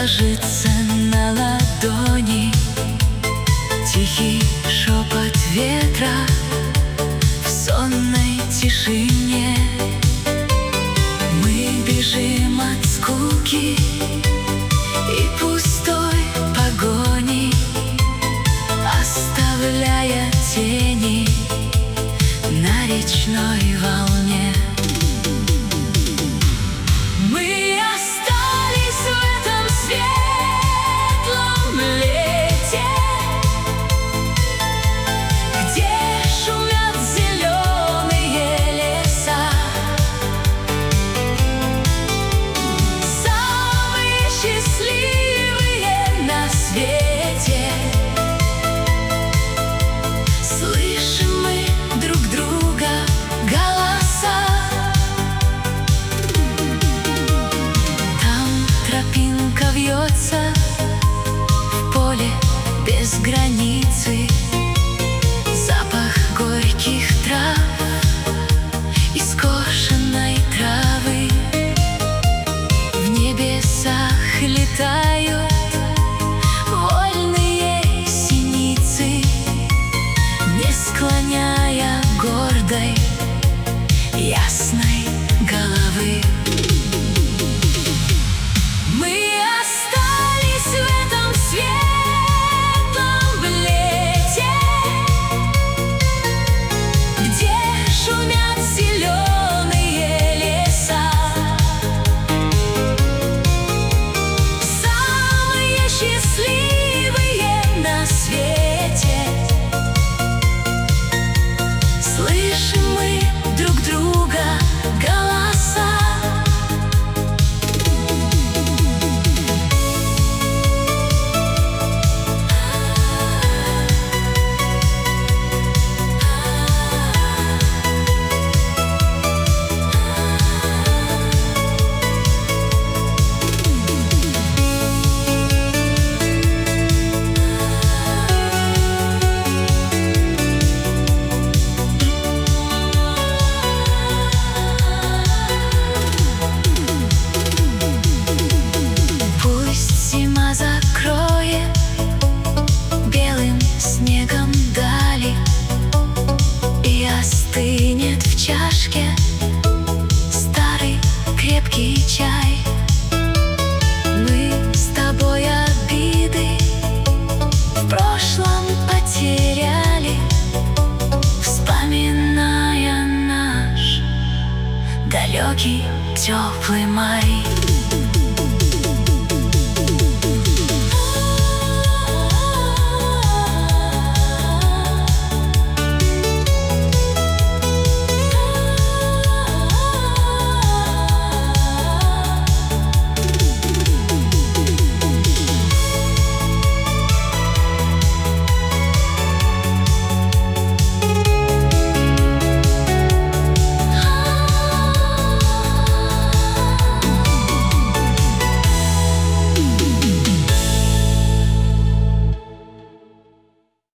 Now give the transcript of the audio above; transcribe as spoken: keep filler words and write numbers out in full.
ложится на ладони. Тихий шепот ветра в сонной тишине. Мы бежим от скуки и пустой погони, оставляя тени на речной волне. Мы остались в этом светлом лете, где шумят зеленые леса. Самые счастливые на свете. Слышим мы друг друга голоса. Там тропинка вьется в поле без границы. Запах горьких трав и скошенной травы. В небесах летают вольные синицы, не склоняя гордой ясной головы. Мы остались в этом светлом лете, где шумят зеленые леса. Самые счастливые на свете. Слышим мы друг друга голоса. Закроет белым снегом дали, и остынет в чашке старый крепкий чай. Мы с тобой обиды в прошлом потеряли, вспоминая наш далекий теплый май.